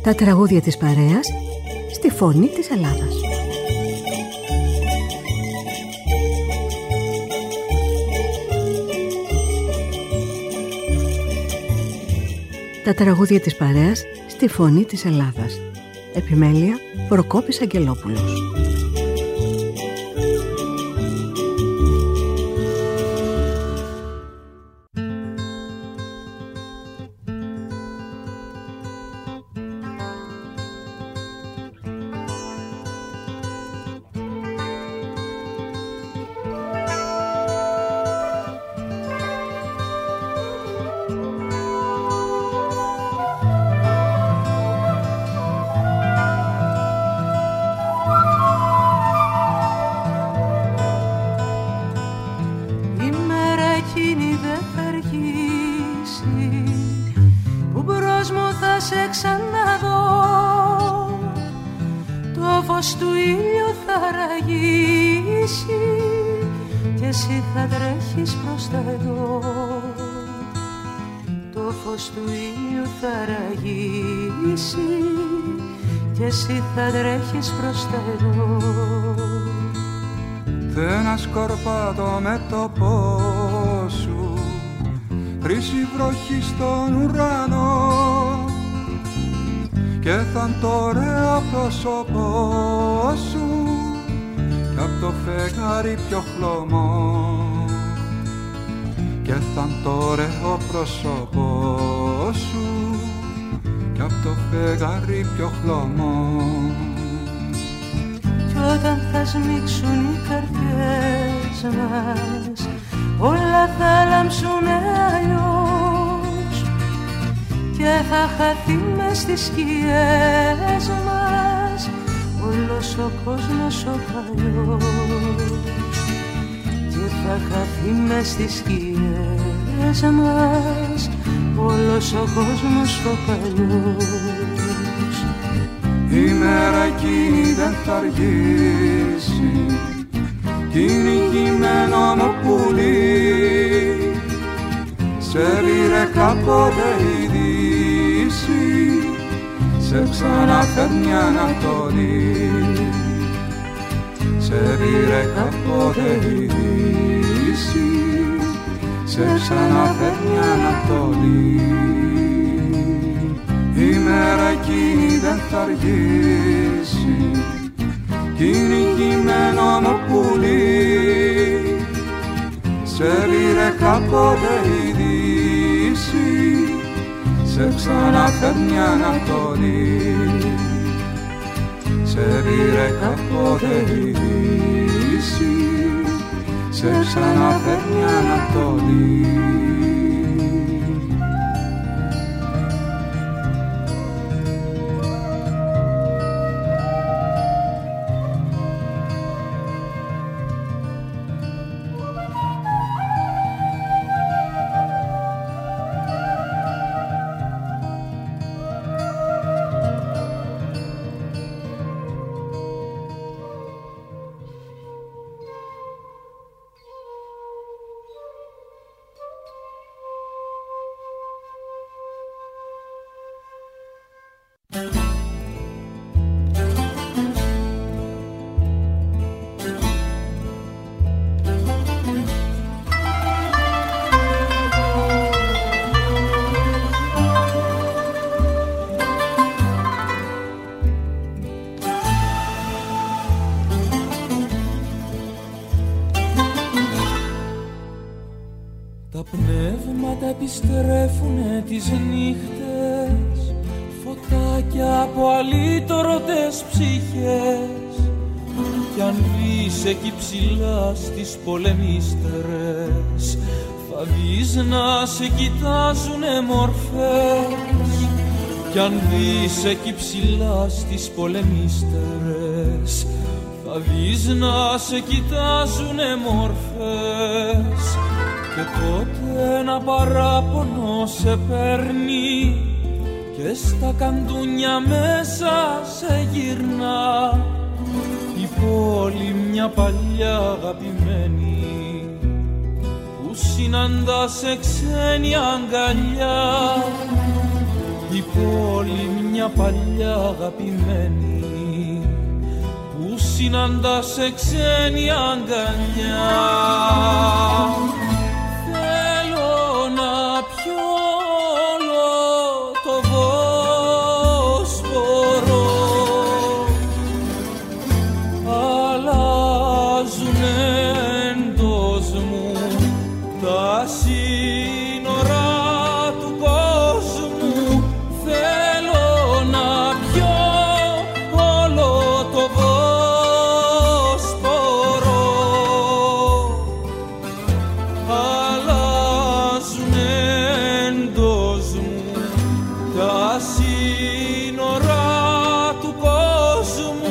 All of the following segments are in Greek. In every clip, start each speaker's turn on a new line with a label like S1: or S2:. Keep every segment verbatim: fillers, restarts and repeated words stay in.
S1: Τα τραγούδια της παρέας στη φωνή της Ελλάδας. Τα τραγούδια της παρέας στη φωνή της Ελλάδας. Επιμέλεια Προκόπης Αγγελόπουλος.
S2: Θα τρέχεις προς τα εδώ.
S3: Δεν ασκορπάτω με το πόσο σου, χρύση βροχή στον ουρανό, και θα το ωραίο πρόσωπό σου κι απ' το φεγγάρι πιο χλωμό, και θα το ωραίο πρόσωπό σου κι απ' το φεγγάρι πιο χλωμό.
S2: Κι όταν θα σμίξουν οι καρδιές μας, όλα θα λάμψουνε αλλιώς, και θα χαθεί μες στις σκιές μας όλος ο κόσμος ο παλιός, και θα χαθεί μες στις σκιές μας όλος ο κόσμος ο παλιός.
S3: Η μέρα εκείνη δεν θα αργήσει, κυνηγημένο μου πουλί, σε πήρε κάποτε η Δύση, σε ξαναφέρνει Ανατολή. Σε πήρε κάποτε η Δύση, σε ξαναφέρνει Ανατολή. Η μέρα εκείνη δεν θα αργήσει, κυνηγημένο μου πουλί, σε πήρε κάποτε η Δύση, σε ξαναφέρνει Ανατολή. Σε πήρε κάποτε η Δύση, σε ξαναφέρνει Ανατολή.
S4: Επιστρέφουνε τις νύχτες, φωτάκια από αλήτρωτες ψυχές, κι αν δεις εκεί ψηλά στις πολεμίστερες, θα δεις να σε κοιτάζουνε μορφές. Κι αν δεις εκεί ψηλά στις πολεμίστερες, θα δεις να σε κοιτάζουνε μορφές. Και τότε ένα παράπονο σε παίρνει και στα καντούνια μέσα σε γυρνά. Η πόλη μια παλιά αγαπημένη που συναντά σε ξένη αγκαλιά. Η πόλη μια παλιά αγαπημένη που συναντά σε ξένη αγκαλιά. Θέλω να πιω όλο το Βόσπορο, αλλάζουν εντός μου τα σύνορα του κόσμου. Θέλω να πιω όλο το Βόσπορο, αλλάζουν εντός μου τα σύνορα του κόσμου.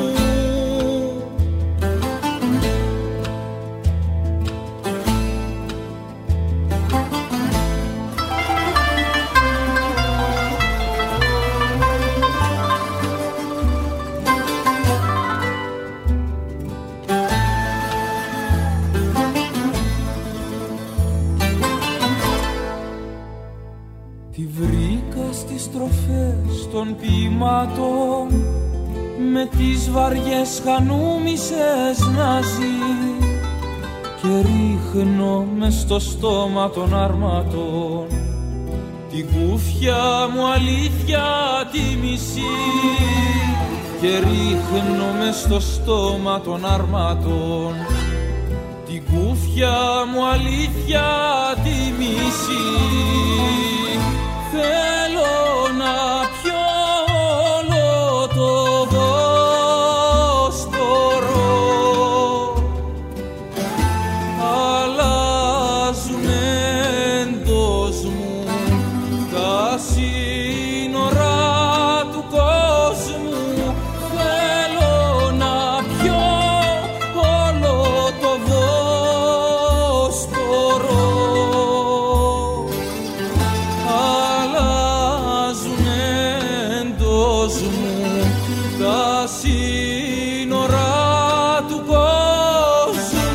S4: Τη βρήκα στις στροφές των ποιημάτων με τις βαριές χανούμισες να ζει και ρίχνω μες στο στόμα των αρμάτων την κούφια μου αλήθεια τη μισή και ρίχνω μες στο στόμα των αρμάτων την κούφια μου αλήθεια τη μισή. Θέλω να πιω όλο το Βόσπορο, αλλάζουν εντός μου τα σύνορα του κόσμου. Θέλω να πιω όλο το Βόσπορο, τα σύνορα του κόσμου.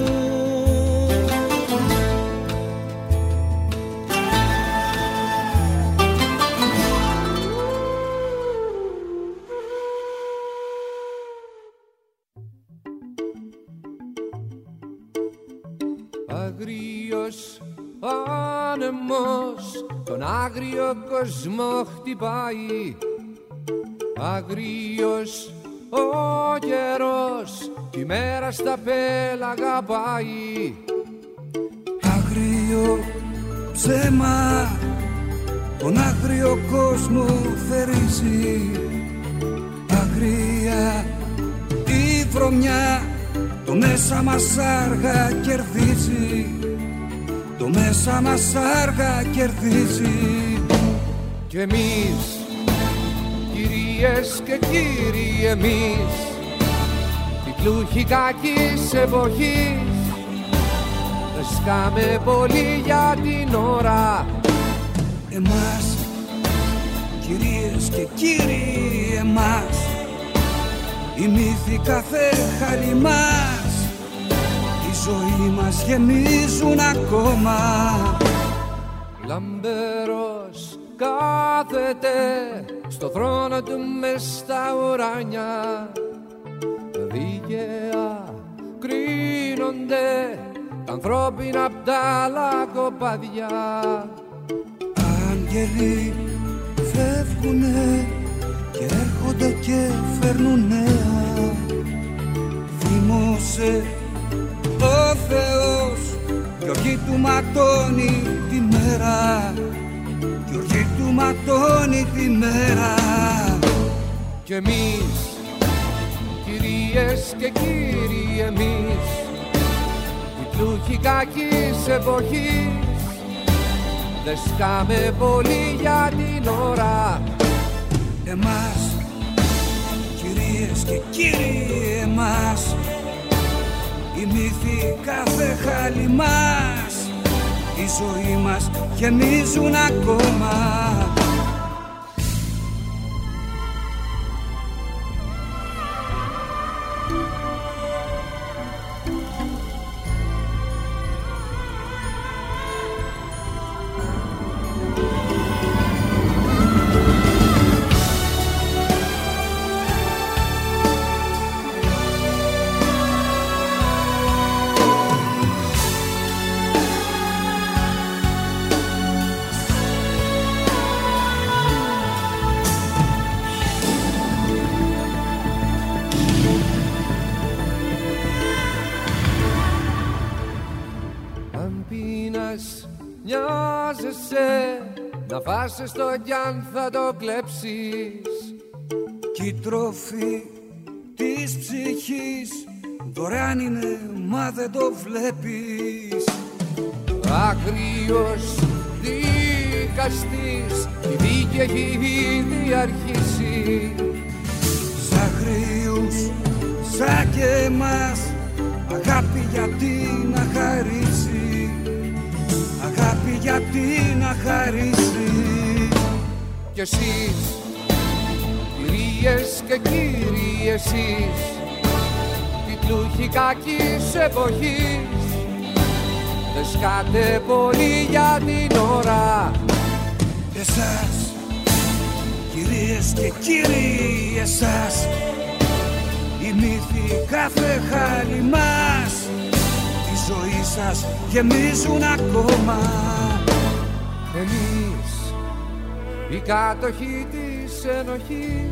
S5: Αγρίος άνεμος τον άγριο κόσμο χτυπάει, αγρίος ο καιρός τη μέρα στα πέλαγα πάει.
S3: Αγρίο ψέμα τον άγριο κόσμο θερίζει, αγρία η βρωμιά το μέσα μας άργα κερδίζει, το μέσα μας άργα κερδίζει.
S5: Κι εμείς κυρίες και κύριοι εμείς, την πλούχη κακής εποχής, δεν σκάμε πολύ για την ώρα.
S3: Εμάς, κυρίες και κύριοι εμάς, οι μύθοι κάθε χαλιμάς, η ζωή μας γεμίζουν ακόμα.
S5: Λαμπερός κάθεται στο θρόνο του μες στα ουράνια, δίκαια κρίνονται τα ανθρώπινα απ' τα λακοπάδια.
S3: Άγγελοι φεύγουνε και έρχονται και φέρνουν νέα. Θυμώσαι ο Θεός κι οργή του ματώνει τη μέρα, κι οργή του ματώνει τη μέρα.
S5: Κι εμείς, κυρίες και κύριοι εμείς, οι πλούχοι κακής εποχής, δεν σκάμε πολύ για την ώρα.
S3: Εμάς, κυρίες και κύριοι εμάς, οι μύθοι κάθε χαλιμάς, η ζωή μας γεμίζουν ακόμα.
S5: ετοιμάζεσαι να φάσεις το κι αν θα το κλέψεις.
S3: Κι η τροφή της ψυχής δωρεάν είναι, μα δεν το βλέπεις.
S5: Άγριος δικαστής, η δίκη έχει ήδη αρχίσει.
S3: Σ' αγρίους σαν και εμάς, αγάπη γιατί να χαρίσει, αγάπη γιατί να χαρίσει.
S5: Κι εσείς, κυρίες και κύριοι εσείς, τίτλουχοι κακής εποχής, δεν σκάτε πολύ για την ώρα.
S3: Εσάς, κυρίες και κύριοι εσάς, οι μύθοι κάθε χάλι μας, τη ζωή σας γεμίζουν ακόμα.
S5: Εμείς, οι κάτοχοι της ενοχής,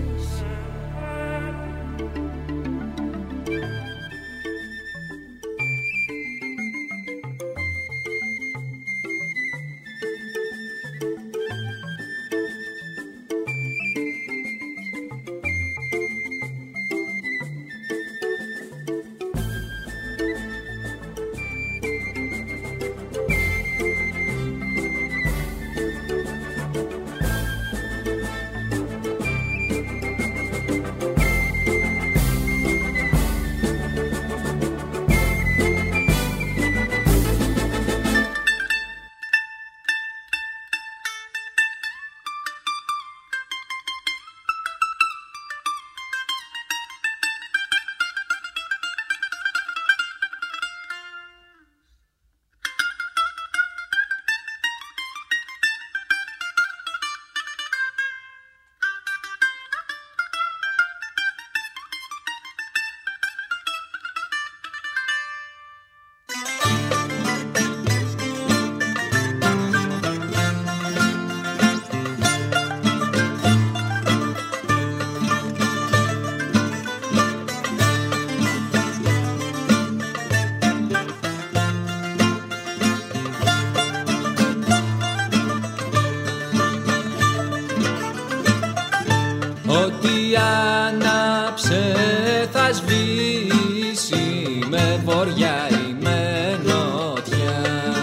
S4: Ό,τι άναψε θα σβήσει, με βοριά ή με νότια,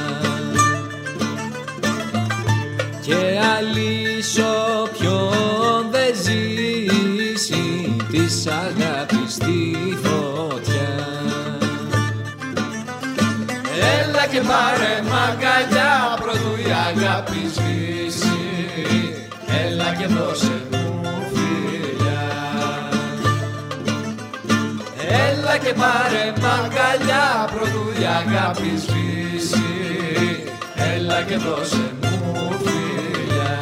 S4: και αλής όποιον δεν ζήσει της αγάπης τη φωτιά. Έλα και πάρε μ' αγκαλιά προτού η αγάπη σβήσει, έλα και δώσε και πάρε μ' αγκαλιά προτού η αγάπη σβήσει, έλα και δώσε μου φιλιά.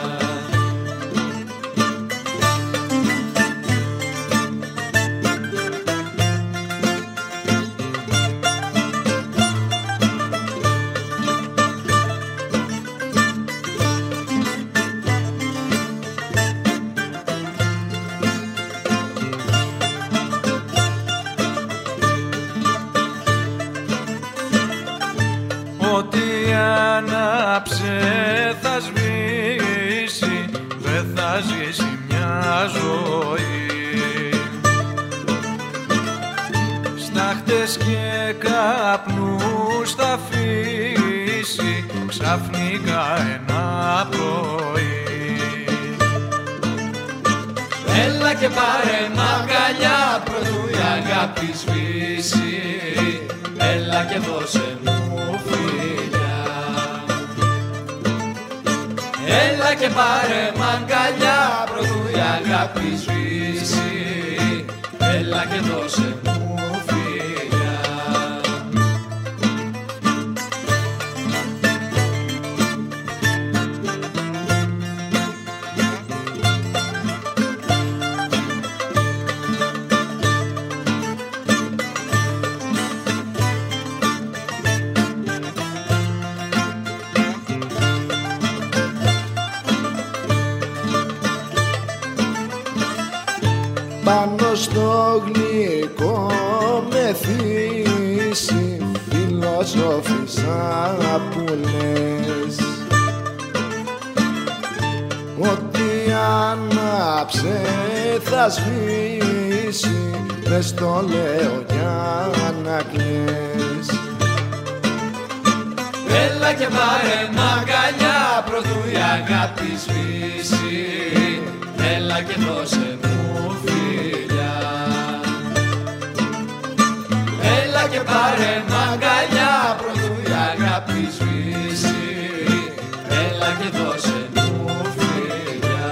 S6: Θα σβήσει, δεν θα ζήσει μια ζωή. Στάχτες και καπνούς θα αφήσει ξαφνικά ένα πρωί.
S4: Έλα και πάρε μ' αγκαλιά προτού η αγάπη σβήσει, έλα και δώσε μου φιλιά. Έλα και πάρε μ' αγκαλιά προτού η αγάπη σβήσει, έλα και δώσε μου φιλιά.
S7: Πάνω στο γλυκό μεθύσι φιλοσόφισα που λες, άναψε θα σβήσει, δεν το λέω για να κλαις.
S4: Έλα και πάρε μ' αγκαλιά προτού η αγάπη σβήσει, έλα και δώσε μου φιλιά. Έλα και πάρε μ' αγκαλιά προτού η αγάπη σβήσει, έλα και δώσε μου φιλιά.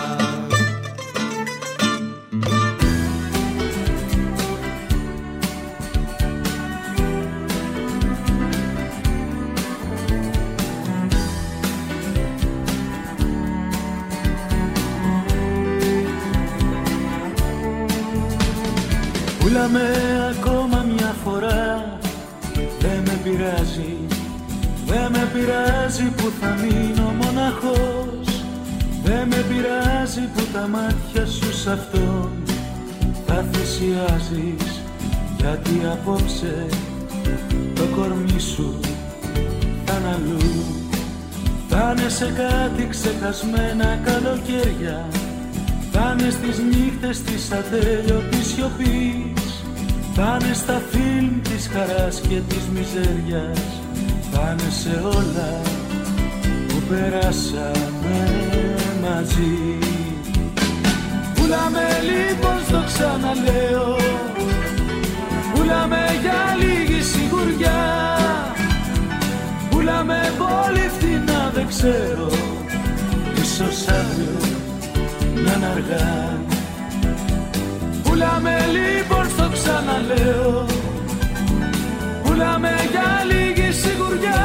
S8: Πούλαμε ακόμα μια φορά, δεν με πειράζει, δεν με πειράζει που θα μείνω μοναχός, δεν με πειράζει που τα μάτια σου σ' αυτόν τα θυσιάζεις, γιατί απόψε το κορμί σου θα είναι αλλού, θα είναι σε κάτι ξεχασμένα καλοκαίρια, θα είναι στις νύχτες της ατέλειωτης σιωπής, θα είναι στα φιλμ της χαράς και της μιζέριας, θα είναι σε όλα που περάσαμε μαζί. Πούλαμε λοιπόν, στο ξαναλέω, πούλαμε για λίγη σιγουριά, πούλαμε πολύ φτηνά δεν ξέρω, ίσως αύριο να είναι αργά. Πούλαμε λοιπόν, στο ξαναλέω, πούλαμε για λίγη σιγουριά,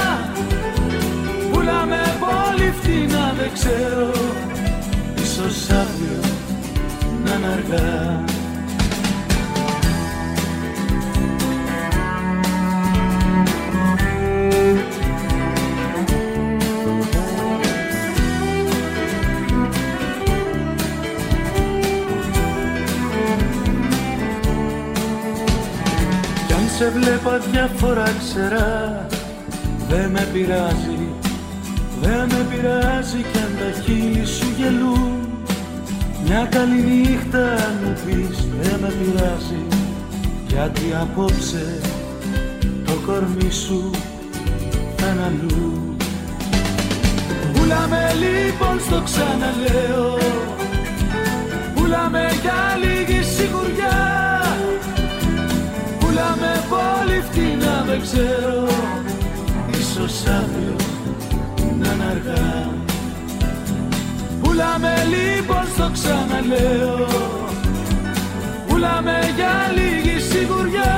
S8: πούλαμε πολύ φτηνά δεν ξέρω, ίσως αύριο να είναι αργά. Σε βλέπα διάφορα ξερά, δεν με πειράζει, δεν με πειράζει κι αν τα χείλη σου γελούν. Μια καλή νύχτα αν μου πεις δεν με πειράζει, γιατί απόψε το κορμί σου θα είναι αλλού. Πούλαμε λοιπόν, στο ξαναλέω, πούλαμε για λίγη σιγουριά, πούλαμε πολύ φτηνά δεν ξέρω, ίσως αύριο να είναι αργά. Πούλαμε λοιπόν, στο ξαναλέω, πούλαμε για λίγη σιγουριά,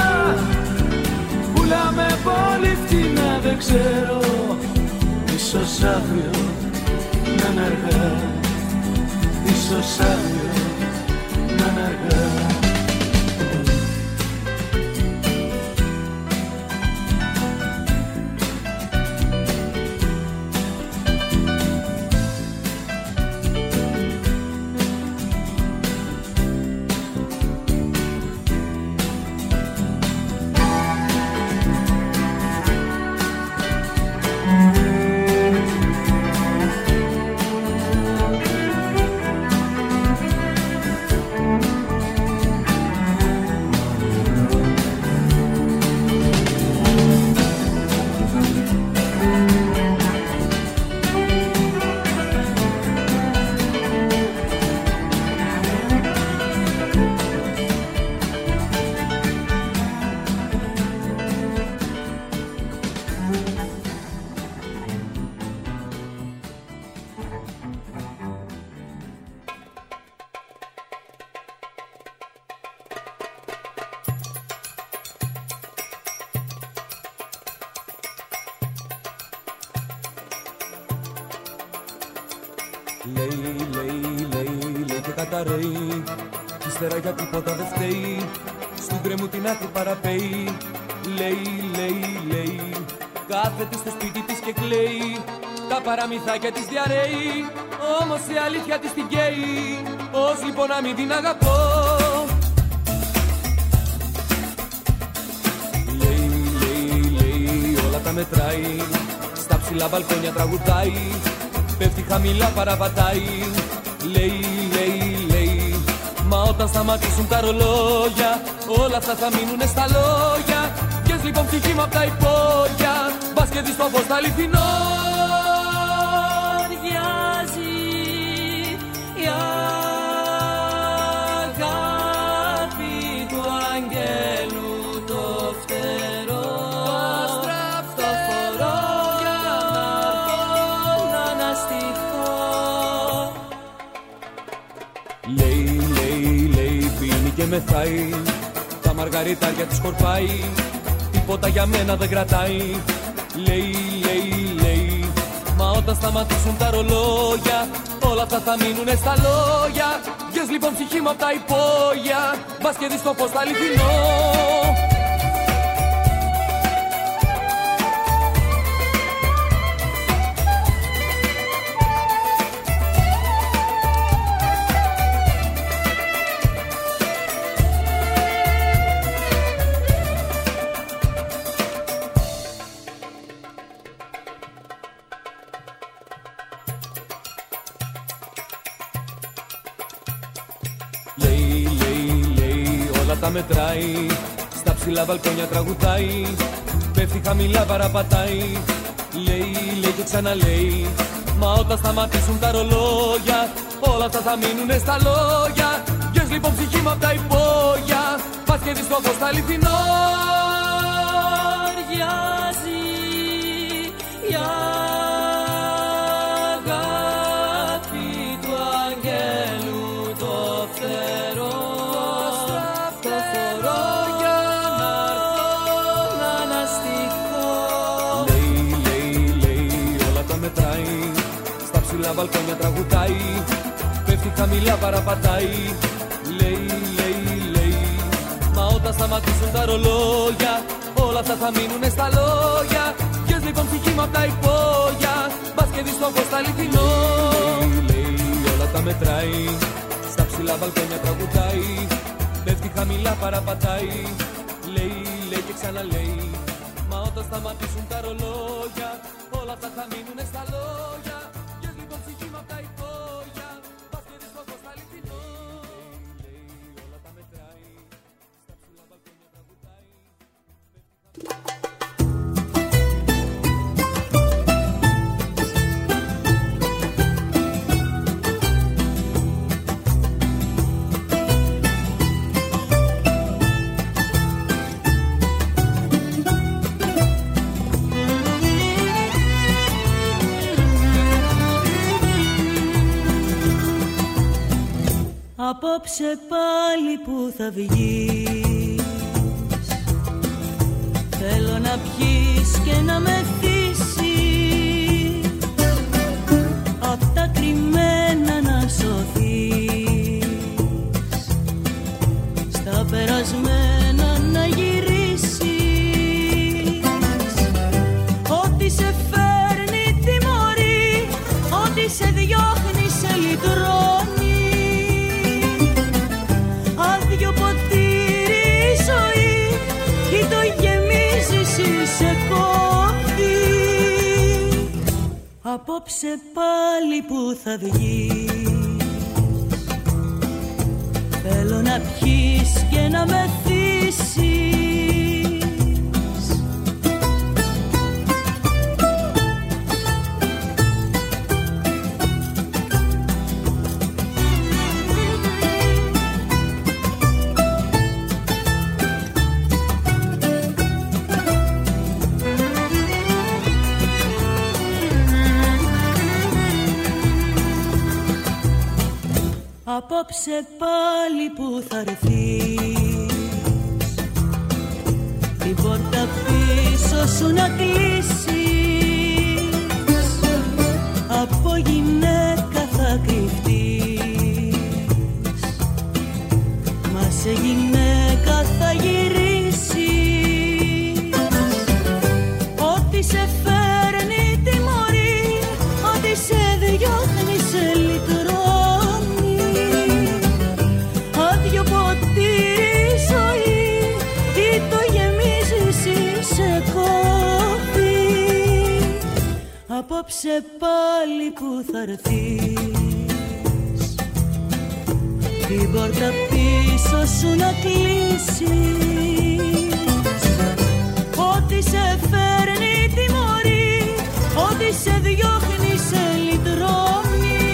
S8: πούλαμε πολύ φτηνά δεν ξέρω, ίσως αύριο να είναι αργά, ίσως αύριο να είναι αργά.
S5: Λέει, λέει, λέει, λέει και καταραίει, ύστερα για τίποτα δεν φταίει, στον γκρέμου την άκρη παραπέει. Λέει, λέει, λέει, κάθεται στο σπίτι της και κλαίει, τα παραμυθάκια της διαρρέει, όμως η αλήθεια της την καίει, πώς λοιπόν να μην την αγαπώ. Λέει, λέει, λέει, όλα τα μετράει, στα ψηλά μπαλκόνια τραγουδάει, πέφτει χαμηλά παραπατάει. Λέει, λέει, λέει, μα όταν σταματήσουν τα ρολόγια όλα αυτά θα μείνουνε στα λόγια. Βγες λοιπόν ψυχή μου απ' τα υπόγεια, μπας και δεις το φως τα αληθινό.
S2: Οριάζει η αγάπη του αγγέλου το φτερό. Το φορώ για να αναστηθώ.
S5: Λέει, λέει, λέει, πίνει και μεθάει, τα μαργαριτάρια της σκορπάει, τίποτα για μένα δεν κρατάει. Λέει, λέει, λέει, μα όταν σταματήσουν τα ρολόγια όλα αυτά θα μείνουνε στα λόγια. Βγες λοιπόν ψυχή μου απ' τα υπόγεια, μπας και δεις το φως τα αληθινό. Τα μετράει, στα ψηλά βαλκόνια τραγουδάει, πέφτει χαμηλά παραπατάει. Λέει, λέει και ξαναλέει, μα όταν σταματήσουν τα ρολόγια όλα αυτά θα μείνουνε στα λόγια. Βγες λοιπόν ψυχή μου απ' τα υπόγεια, πας και δεις το φως τα αληθινό.
S2: Οριάζει η αγάπη του αγγέλου το φτερό.
S5: Βαλκόνια τραγουδάει, πέφτει χαμηλά παραπατάει. Λέει, λέει, λέει, μα όταν σταματήσουν τα ρολόγια όλα αυτά θα μείνουνε στα λόγια. Βγες λοιπόν ψυχή μου απ' τα υπόγεια, μπας και δεις το φως τα αληθινό. Λέει, λέει, όλα τα μετράει, στα ψηλά βαλκόνια τραγουδάει, πέφτει χαμηλά παραπατάει. Λέει, λέει και ξαναλέει, μα όταν σταματήσουν τα ρολόγια όλα αυτά θα μείνουνε στα λόγια.
S2: Απόψε πάλι που θα βγεις, θέλω να πιείς και να μεθύσεις, απ' τα κρυμμένα να σωθείς, στα περασμένα να γυρίσεις. Ό,τι σε φέρνει τιμωρεί, ό,τι σε διώχνει σε λυτρώνει. Άδειο ποτήρι ζωή, ή το γεμίζεις ή σε κόβει. Απόψε πάλι που θα βγεις, θέλω να πιείς και να μεθύσεις. Απόψε πάλι που θα έρθεις, την πόρτα πίσω σου να κλείσεις, από γυναίκα θα κρυφτείς, μα σε γυναίκα θα γυρίσεις. Ό,τι σε φέρνει τιμωρεί, ό,τι σε διώχνει σε λυτρώνει. Απόψε πάλι που θα έρθεις, την πόρτα πίσω σου να κλείσεις. Ό,τι σε φέρνει τιμωρεί, ό,τι σε διώχνει σε λυτρώνει.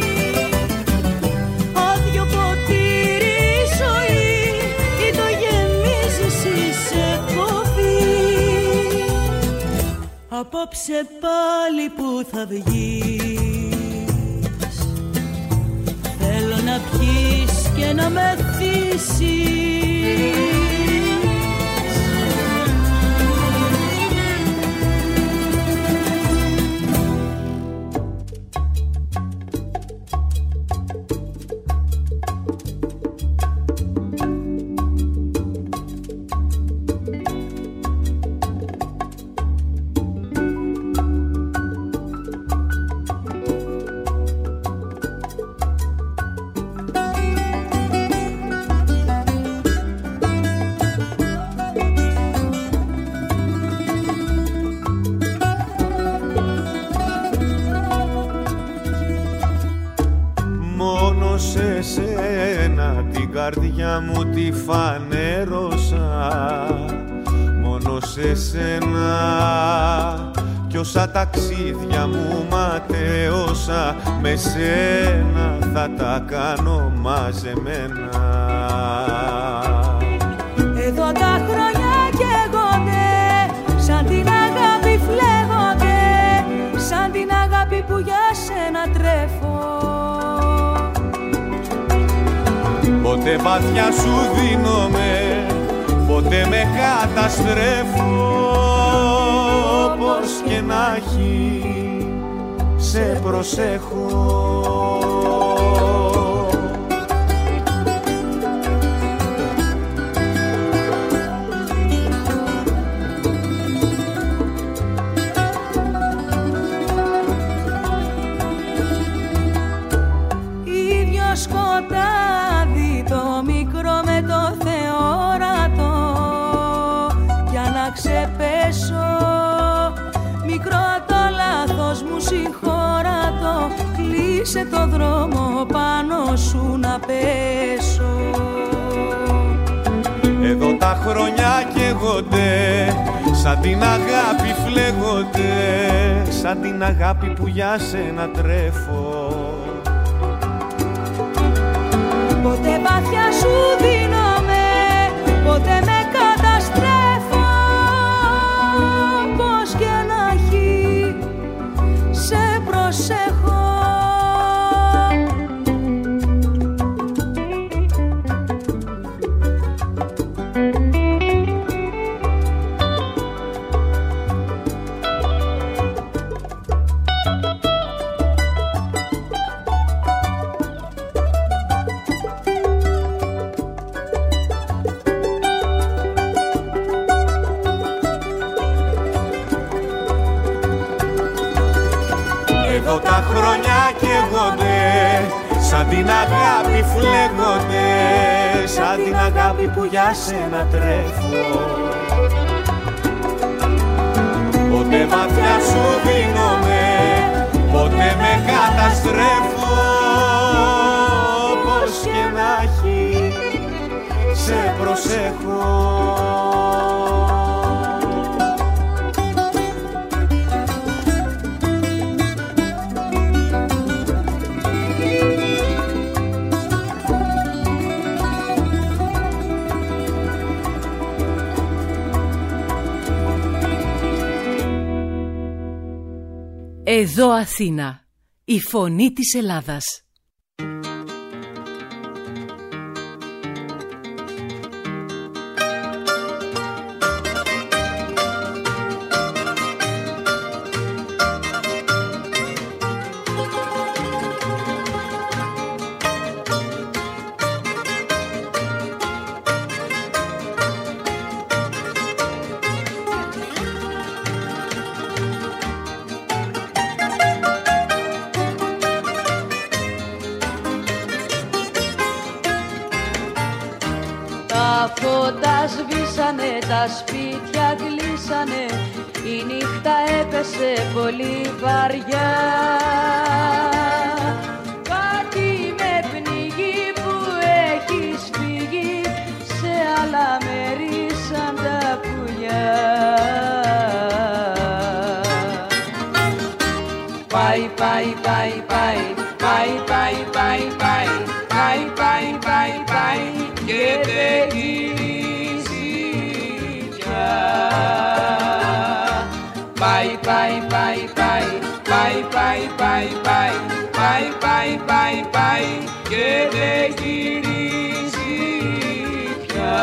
S2: Άδειο ποτήρι η ζωή, ή το γεμίζεις ή σε κόβει. Απόψε πάλι που θα βγεις, θέλω να πιείς και να μεθύσεις.
S9: Καρδιά μου τη φανέρωσα, μόνο σε σένα κι όσα ταξίδια μου ματέωσα, με σένα θα τα κάνω μαζεμένα.
S2: Εδώ τα χρόνια καίγονται, σαν την αγάπη φλέγονται, σαν την αγάπη που για σένα τρέφω.
S9: Ποτέ βαθιά σου δίνομαι, ποτέ με καταστρέφω. Όπως και να έχει, σε προσέχω.
S2: Ίδιο σκοτάδι το μικρό με το θεόρατο, για να ξεπέσω μικρό το λάθος μου συγχώρατο, κλείσε το δρόμο πάνω σου να πέσω.
S9: Εδώ τα χρόνια καίγονται, σαν την αγάπη φλέγονται, σαν την αγάπη που για σένα τρέφω.
S2: Ποτέ βαθιά σου δίνομαι, ποτέ με καταστρέφω. Πώς και να έχει, σε προσέχω.
S9: Εδώ τα χρόνια καίγονται, σαν την αγάπη φλέγονται, σαν την αγάπη που για σένα τρέφω. Ποτέ βαθιά σου δίνομαι, ποτέ με καταστρέφω. Πώς και να έχει, σε προσέχω.
S10: Εδώ Αθήνα, η φωνή της Ελλάδας.
S2: Τα φώτα σβήσανε, τα σπίτια κλείσανε η νύχτα έπεσε πολύ βαριά. Κάτι με πνιγεί που έχεις φύγει σε άλλα μέρη σαν τα πουλιά. Πάει, πάει, πάει, πάει, πάει, πάει, πάει, πάει, πάει, πάει, πάει, πάει και δεν γυρίζει πια. Πάει, πάει, πάει, πάει, πάει, πάει, πάει, πάει, πάει, πάει, πάει, πάει και δεν γυρίζει πια.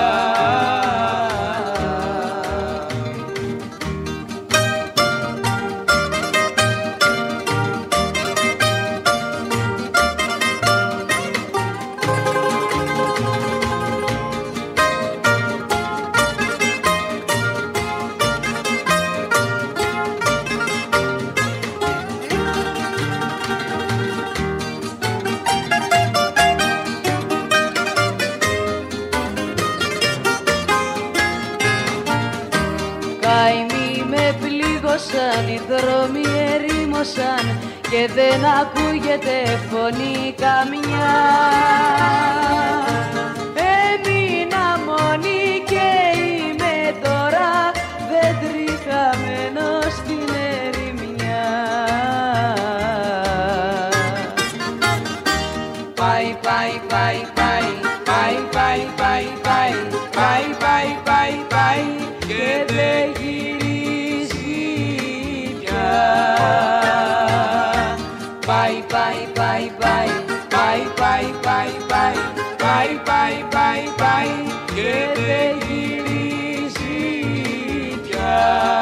S2: Οι δρόμοι ερήμωσαν και δεν ακούγεται φωνή καμιά. Έμεινα μόνη και είμαι τώρα δέντρι χαμένο στην ερημιά. Πάει, πάει, πάει, πάει, πάει, πάει, πάει, πάει, πάει, πάει, πάει, πάει και δεν Πάει, πάει, πάει, πάει, πάει, πάει, πάει, πάει, πάει, πάει, πάει, πάει και δεν γυρίζει πια.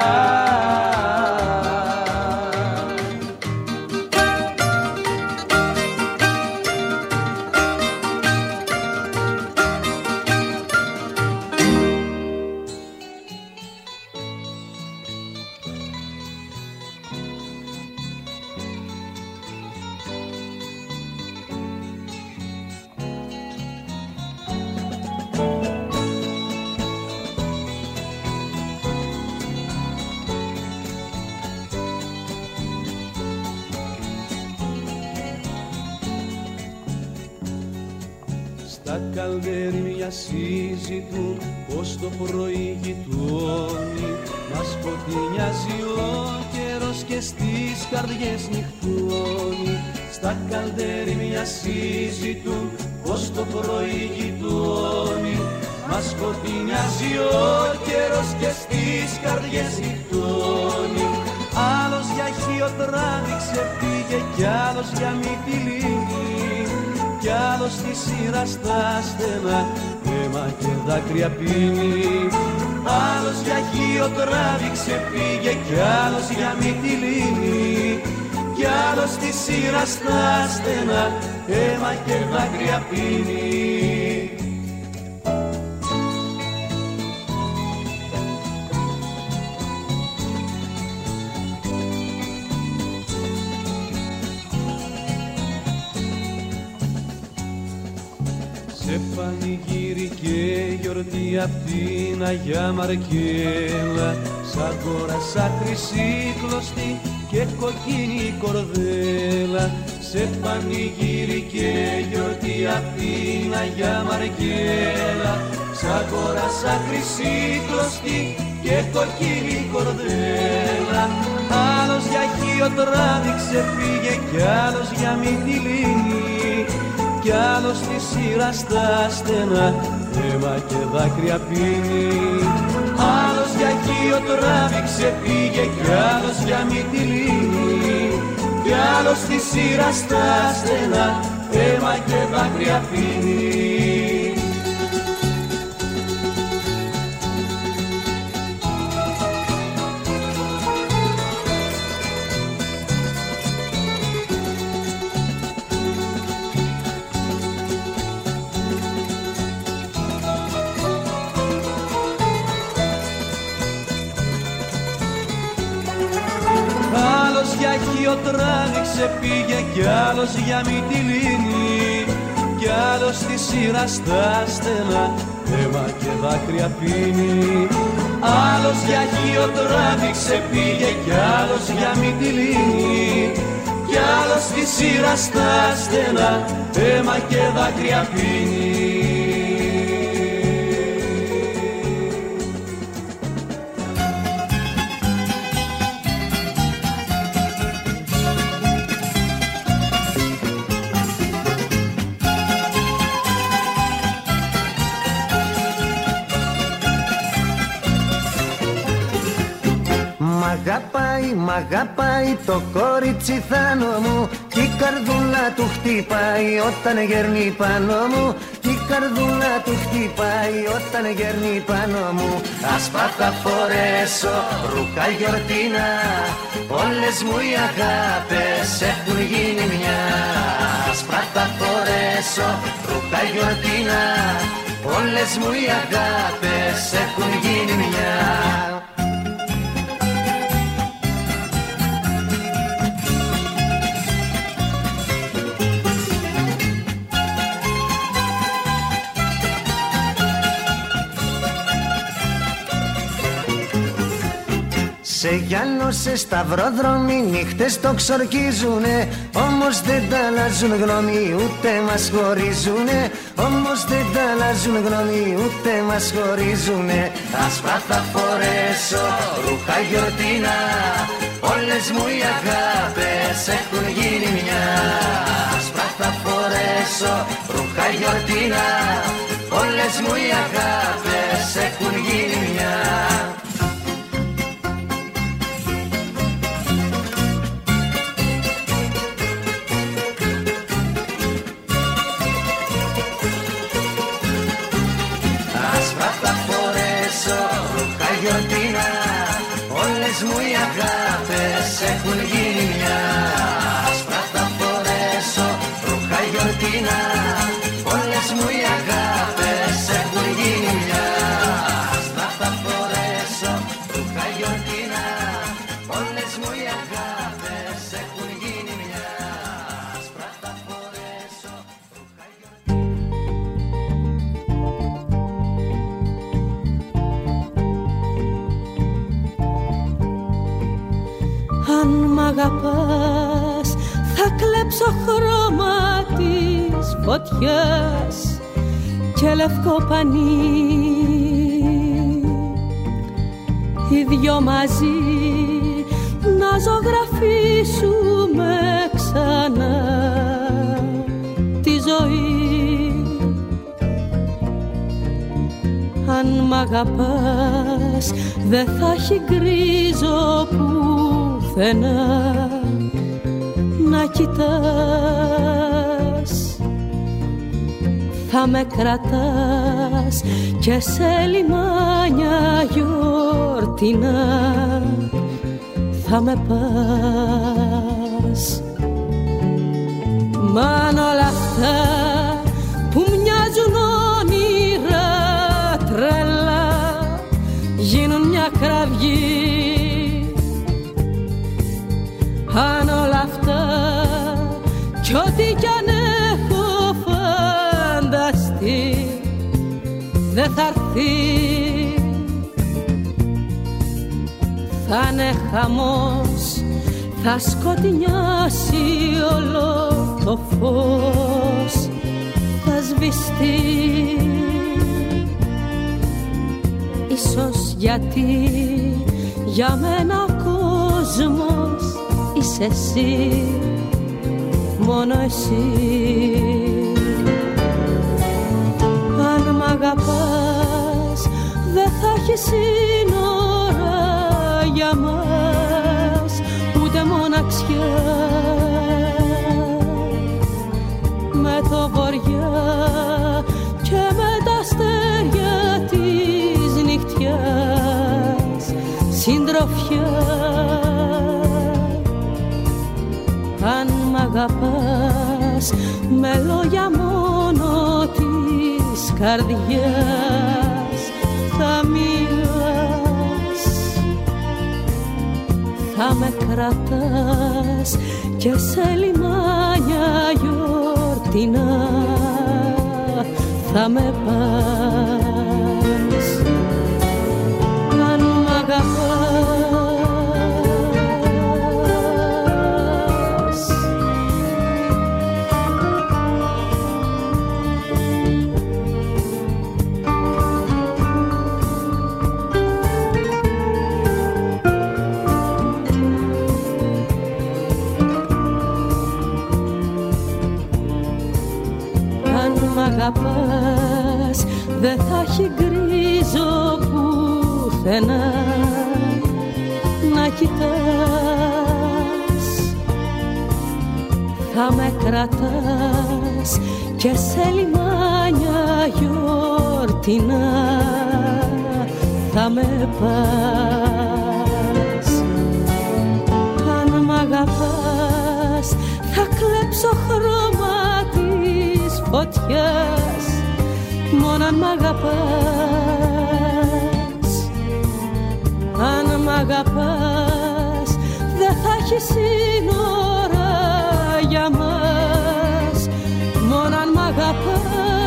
S5: Στα καλδέρια συζητούν πως το πρωί γειτόνι. Μας φωτεινιάζει ο καιρός και στις καρδιές νυχτώνει. Στα καλδέρια συζητούν πως το πρωί γειτόνι. Μας φωτεινιάζει ο καιρός και στις καρδιές νυχτώνει. Άλλος για χείο τράβηξε πήγε κι άλλος για Μυτιλήνη. Κι άλλος στη σειρά στα στενά αίμα και δάκρυα πίνει. Άλλος για χείο τράβηξε πήγε κι άλλος για Μυτιλήνη. Κι άλλος στη σειρά στα στενά αίμα και δάκρυα πίνει. Σε πανηγύρι και γιορτή απ' την Αγιά Μαρκέλα, σαν κόρασα χρυσή κλωστή και κοκκίνη κορδέλα. Σε πανηγύρι και γιορτή απ' την Αγιά Μαρκέλα, σαν κόρασα χρυσή κλωστή και κοκκίνη κορδέλα. Άλλος για χείο τράβηξε πήγε κι άλλος για Μυτιλήνη. Κι άλλος στη σειρά στα στενά αίμα και δάκρυα πίνει. Άλλος για χείο τράβηξε πήγε κι άλλος για Μυτιλήνη. Κι άλλος στη σειρά στα στενά αίμα και δάκρυα πίνει. Για χείο τράβηξε πήγε κι άλλος για Μυτιλήνη. Κι άλλος στη σειρά στα στενά αίμα και δάκρυα πίνει.
S8: άλλος για Αγίο τράβηξε πήγε κι άλλος για Μυτιλήνη κι άλλος στη σειρά στα στενά αίμα και δάκρυα πίνει.
S11: Μ' αγαπάει, μ' αγαπάει το κόριτσι θάνο μου κι η καρδούλα του χτυπάει όταν γέρνει πάνω μου κι η καρδούλα του χτυπάει όταν γέρνει πάνω μου. Άσπρα θα φορέσω ρούχα γιορτίνα, όλες μου οι αγάπες έχουν γίνει μια. Άσπρα θα φορέσω ρούχα γιορτίνα, όλες μου οι αγάπες έχουν γίνει μια. Σε Γιάννο, σε Σταυρόδρομοι νύχτες το ξορκίζουνε, όμως δεν τα αλλάζουν γνώμη ούτε μας χωρίζουνε, όμως δεν τα αλλάζουν γνώμη ούτε μας χωρίζουνε. Άσπρα θα φορέσω ρούχα γιορτίνα, όλες μου οι αγάπες έχουν γίνει μια. Άσπρα θα φορέσω ρούχα γιορτίνα, όλες μου οι αγάπες έχουν γίνει μια. Γιορτίνα, όλες μου οι αγάπες έχουν γίνει μια. Άσπρα θα φορέσω ρούχα γιορτίνα, όλες μου οι αγάπες έχουν γίνει μια. Άσπρα θα φορέσω ρούχα γιορτίνα, όλες μου οι αγάπες έχουν γίνει μια. Άσπρα θα φορέσω ρούχα γιορτίνα.
S12: Αν μ' αγαπάς θα κλέψω χρώμα της φωτιάς και λευκό πανί, οι δυο μαζί να ζωγραφίσουμε ξανά τη ζωή. Αν μ' αγαπάς δεν θα έχει γκρίζο πουθενά να κοιτάς. Θα με κρατάς και σε λιμάνια γιορτινά θα με πας. Μαν όλα αυτά που μοιάζουν όνειρα τρελά γίνουν μια κραυγή. Αν όλα αυτά κι ό,τι κι αν έχω φανταστεί δεν θα έρθει, θα είναι χαμός, θα σκοτεινιάσει όλο το φως, θα σβηστεί. Ίσως γιατί για μένα ο κόσμος είσαι εσύ, μόνο εσύ. Αν μ' αγαπάς δεν θα έχει σύνορα για μας, ούτε μοναξιά. Με το βοριά και με τα αστέρια της νυχτιάς συντροφιά. Αν μ' αγαπάς με λόγια μόνο της καρδιάς θα μιλάς, θα με κρατάς και σε λιμάνια γιορτινά θα με πας. Αν πουθενά να κοιτάς. Θα με κρατάς και σε λιμάνια γιορτινά θα με πας. Αν μ' αγαπάς θα κλέψω χρώμα της φωτιάς, μόνο αν μ' αγαπάς. Αν μ' αγαπάς δεν θα έχει σύνορα για μας, μόνο αν μ' αγαπάς.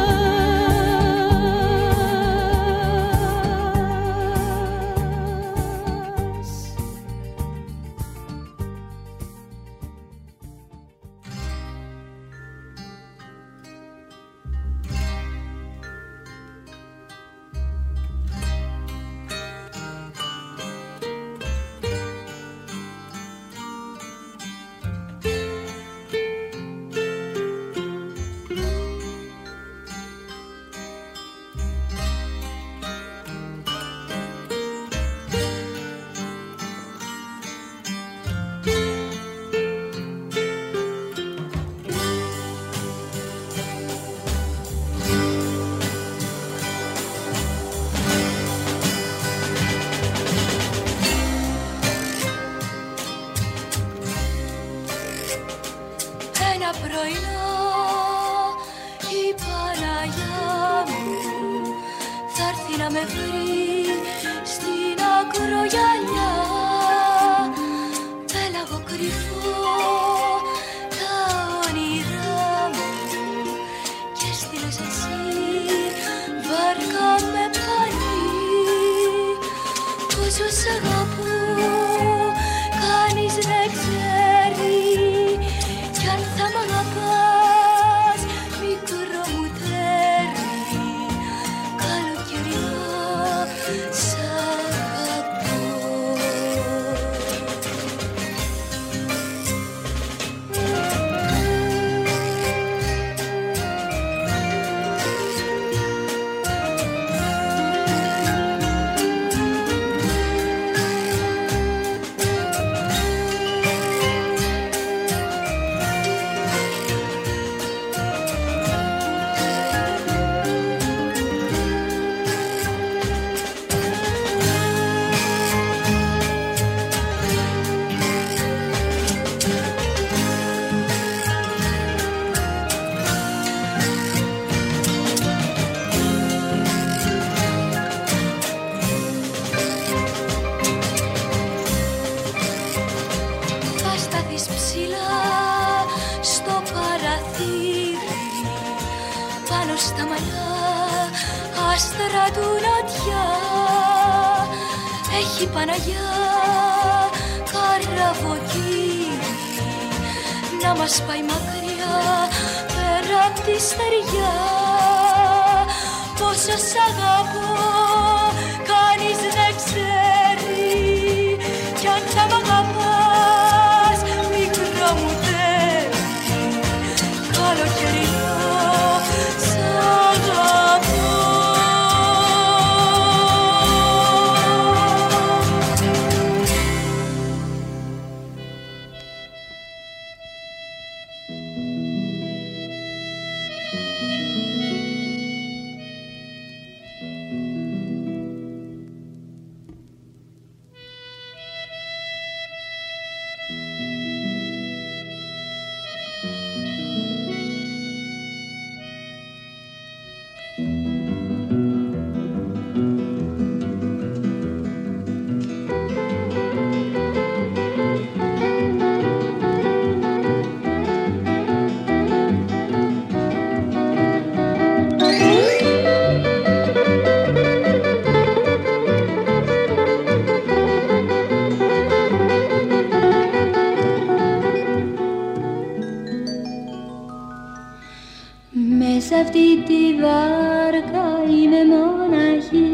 S13: Μέσα αυτή τη βάρκα είμαι μοναχή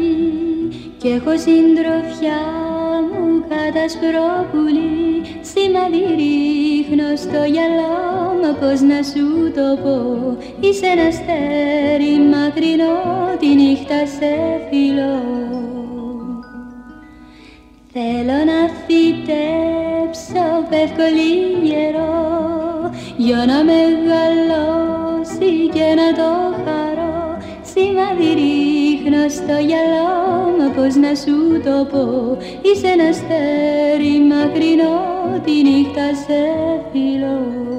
S13: κι έχω συντροφιά μου κατασπρόπουλη. Σημαδί ρίχνω στο γυαλό μου, πώς να σου το πω. Είσαι ένα αστέρι μακρινό, τη νύχτα σε φιλώ. Θέλω να φυτέψω πευκολίγερο για να μεγαλώσει και να το χαρώ. Σημάδι ρίχνω στο γυαλό, μα πώς να σου το πω. Είσαι ένα αστέρι μακρινό, τη νύχτα σε φιλώ.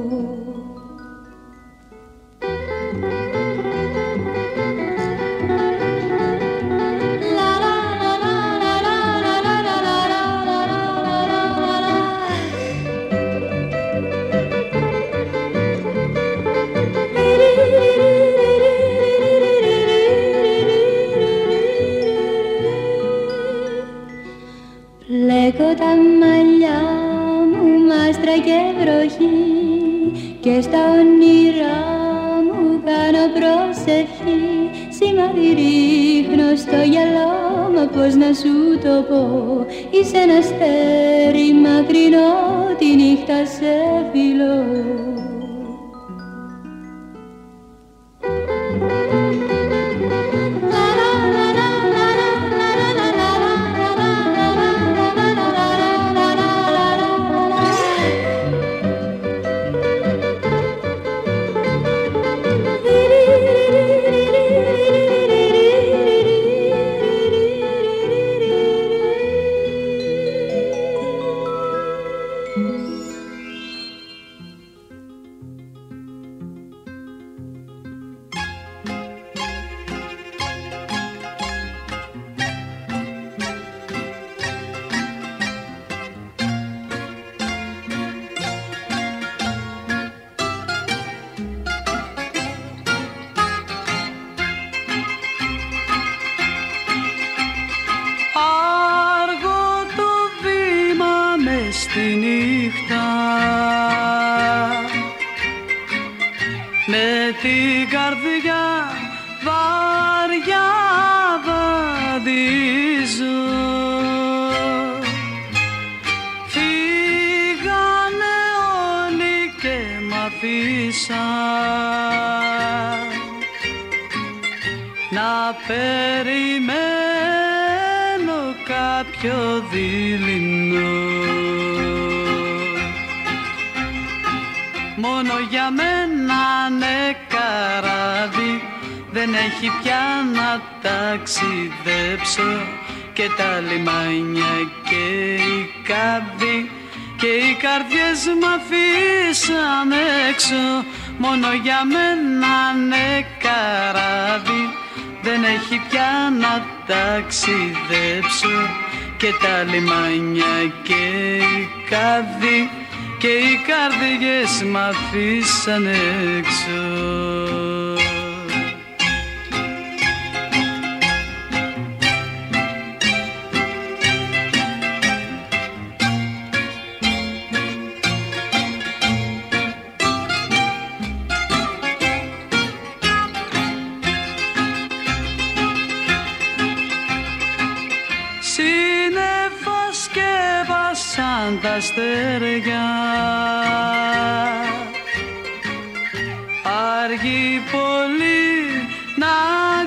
S13: Πλέκω τα μαλλιά μου μάστρα και βροχή και στα όνειρά μου κάνω προσευχή. Σημάδι ρίχνω στο γυαλό, μα πώς να σου το πω. Είσαι ένα αστέρι μακρινό, τη νύχτα σε φιλώ.
S14: Να περιμένω κάποιο δειλινό. Μόνο για μένα ναι καράβι, δεν έχει πια να ταξιδέψω. Και τα λιμάνια και οι κάδοι και οι καρδιές μ' αφήσαν έξω. Μόνο για μένα ναι καράβι, δεν έχει πια να ταξιδέψω. Και τα λιμάνια και οι κάδοι και οι καρδιές μ' αφήσαν έξω. Τα αστέρια αργεί πολύ να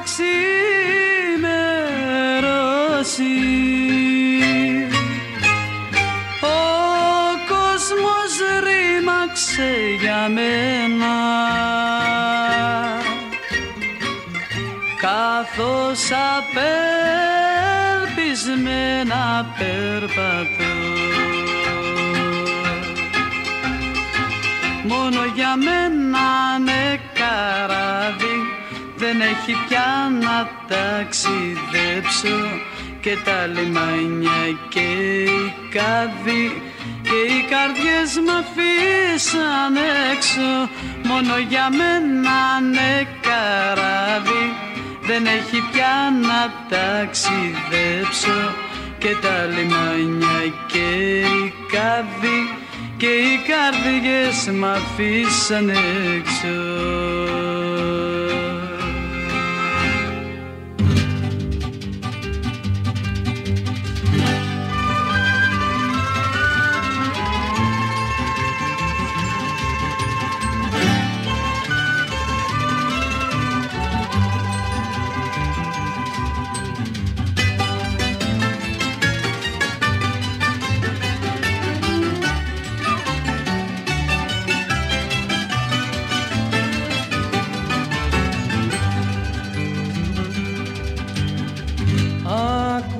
S14: ξημερώσει. Ο κόσμος ρήμαξε για μένα καθώς απελπισμένα περπατώ. Μόνο για μένα ναι καράβι, δεν έχει πια να ταξιδέψω. Και τα λιμάνια και οι κάδοι και οι καρδιές μ' αφήσαν έξω. Μόνο για μένα ναι καράβι, δεν έχει πια να ταξιδέψω. Και τα λιμάνια και οι κάδοι και οι καρδιές μ' αφήσαν έξω.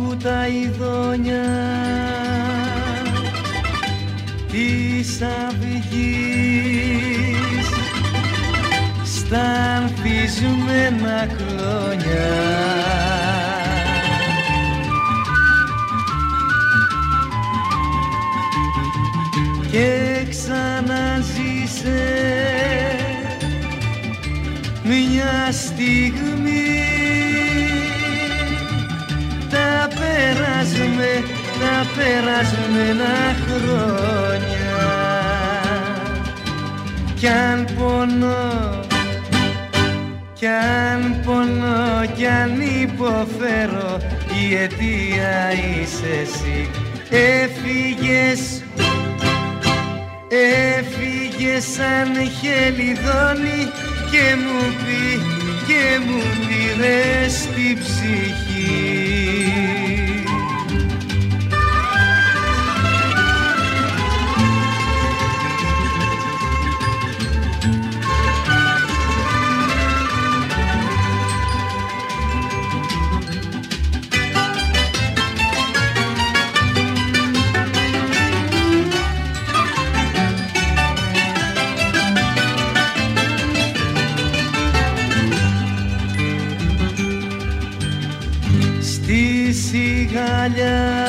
S11: που τα ειδόνια της αυγής στα ανθισμένα χρόνια και ξαναζήσε μια στιγμή τα περάσμε, τα περασμένα χρόνια κι αν πονώ, κι αν πονώ, κι αν υποφέρω η αιτία είσαι εσύ. Έφυγες, έφυγες σαν χελιδόνι και μου πει, και μου πήρες την ψυχή. Σιγάλια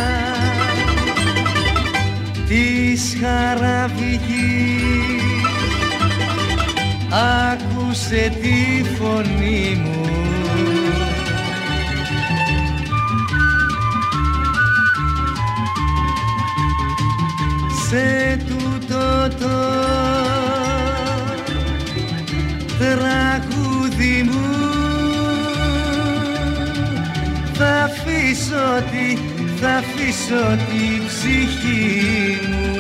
S11: της χαραβικής άκουσε τη φωνή μου σε τούτο το τραγούδι μου θα αφήσω τη, θα αφήσω τη ψυχή μου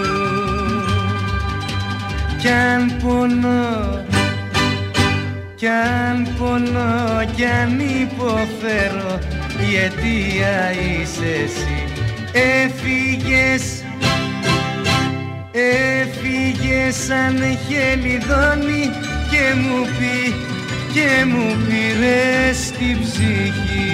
S11: κι αν πονώ, κι αν πονώ, κι αν υποφέρω η αιτία είσαι εσύ. Έφυγες, έφυγες σαν χελιδόνι και μου πει, και μου πήρες την ψυχή.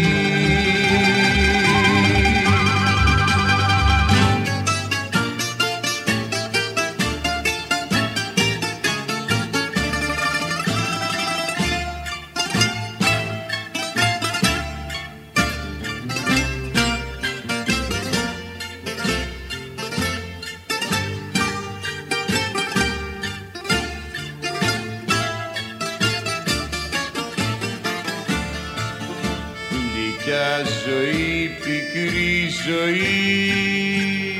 S9: Ζωή, πικρή ζωή,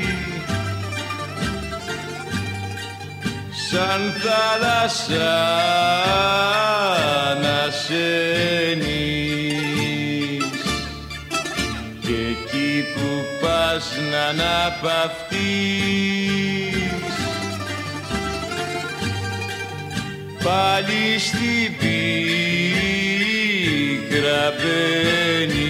S9: σαν θάλασσα ανασένεις και εκεί που πας να αναπαυτείς πάλι στην πίκρα μπαίνεις.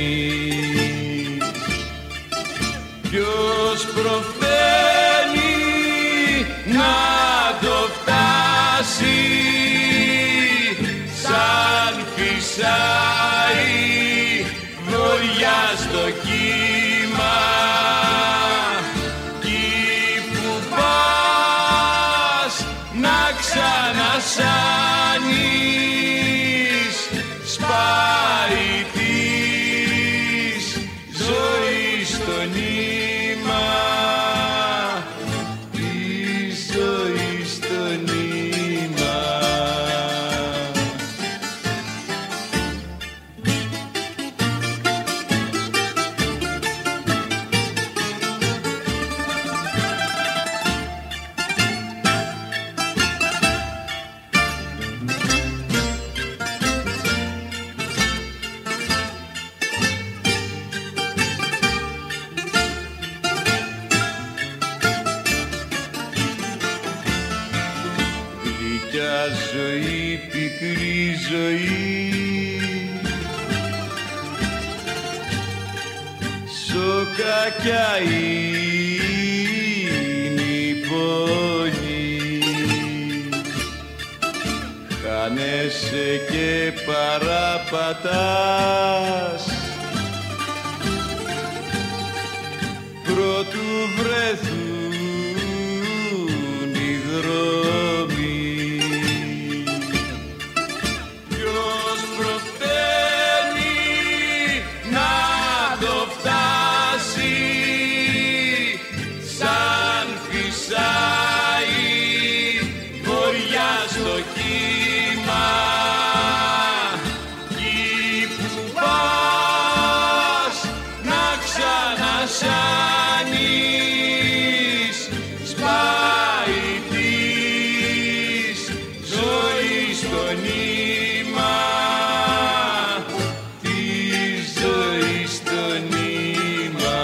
S9: Ποιος προφθαίνει να το φτάσει σαν φυσάει βοριά στο κύμα κι που πας να ξανασάνεις σπάει της ζωής το νήμα, της ζωής το νήμα. Ζωή, πικρή ζωή, σοκακιά είναι η πόνη, χάνεσαι και παραπατάς βρεθούν οι δρόμοι.
S6: Ποιος προτείνει να το φτάσει σαν φυσάει βοριά στο κύμα. Κι που πας να ξανασάνεις σπάει της ζωής το νήμα, της ζωής το νήμα.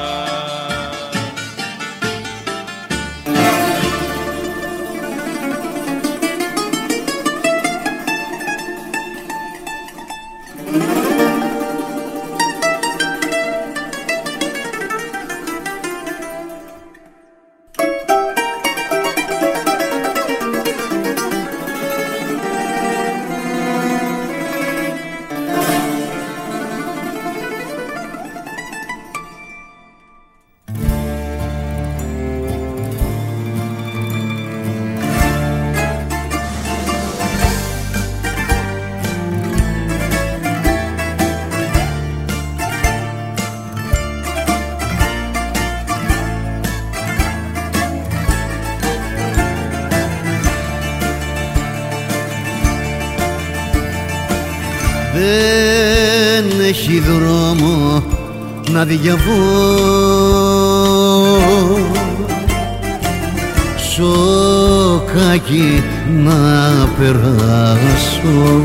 S15: Δεν έχει δρόμο να διαβώ, σοκάκι να περάσω,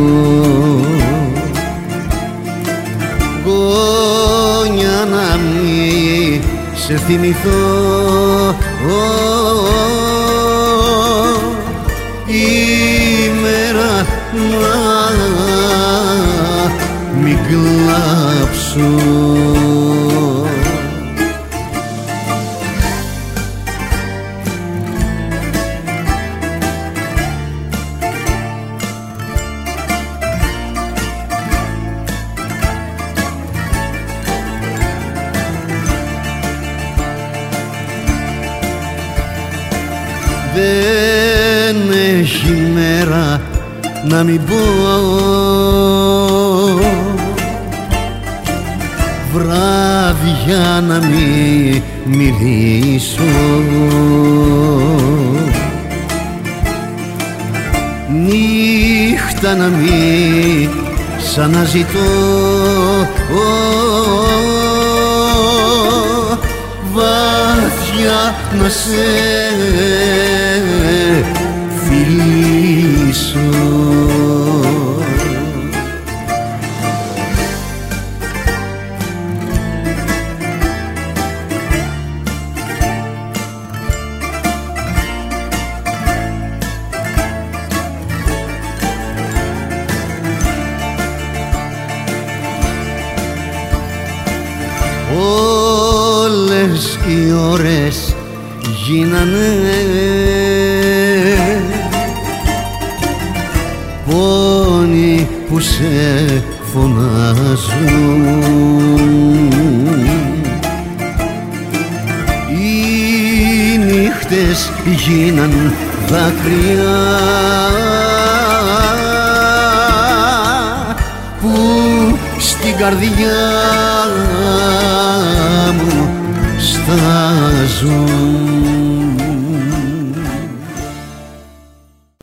S15: γόνια να μη σε θυμηθώ, ημέρα να μην κλάψω. Δεν έχει μέρα να μην πω, βράδια να μην μιλήσω, νύχτα να μην σ' αναζητώ, βάθια να σε φιλήσω. Όλες οι ώρες γίνανε πόνοι που σε φωνάζουν, οι νύχτες γίναν δάκρυα που στην καρδιά μου στάζουν.